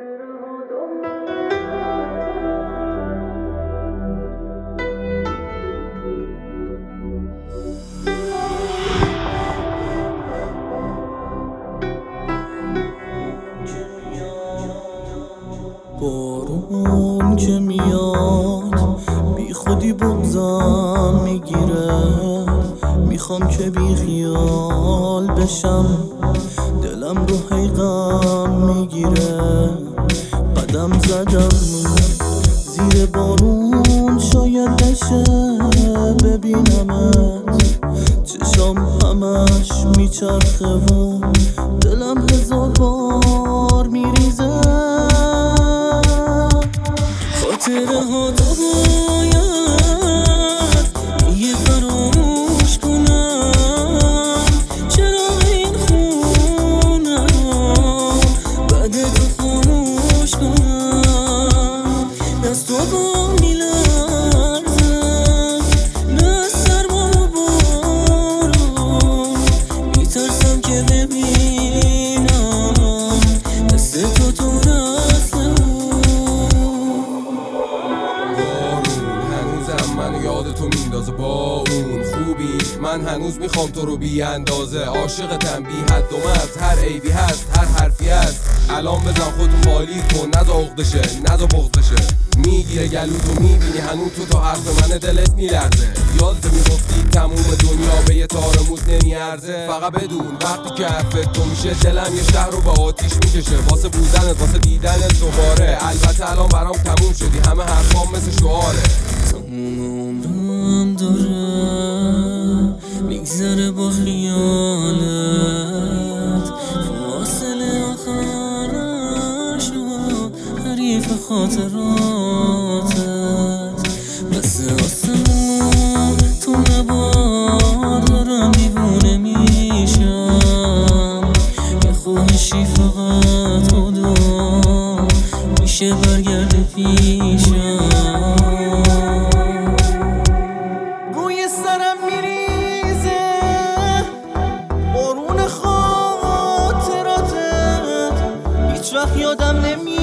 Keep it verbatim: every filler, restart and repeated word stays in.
بارون که میاد بی خودی بغضم میگیره، میخوام که بی خیال بشم، دلم رو هی غم میگیره. قدم زدم زیر بارون، شاید بشه ببینمت، چشام همش میچرخه و دلم هزار بار میریزه. خاطره ها تو باید یه فراموش کنم، چرا این خونه بعد تو خاموش کنم. دست تو با میلرزه، نه سرما و بارون، میترسم که ببینم دست تو تو یاد تو میندازه با اون خوبی. من هنوز میخوام تو رو بی اندازه، عاشقتم بی حد و مرز، هر عیبی هست هر حرفی هست. الان بزن خودتو خالی کن، نذار عقدشه نذار بغضشه. میگیره گلوتو میبینی هنوز تو تا حرف من دلت میلرزه. یادت میگفتی تموم دنیا به یه تار موت نمیارزه. فقط بدون وقتی که حرفت تو میشه دلم یه شهر رو به آتیش میکشه، واسه بودنت واسه دیدنت دوباره. البته الان برام تموم شدی، همه حرفام مثل شعاره. عمرم داره میگذره با خیالت، فاصله آخرش و حریف خاطراتت. مثل آسمون تو نبار دارم دیوونه میشم، یه خواهشی فقط خدا میشه برگرده پیشم. وقت یادم نمی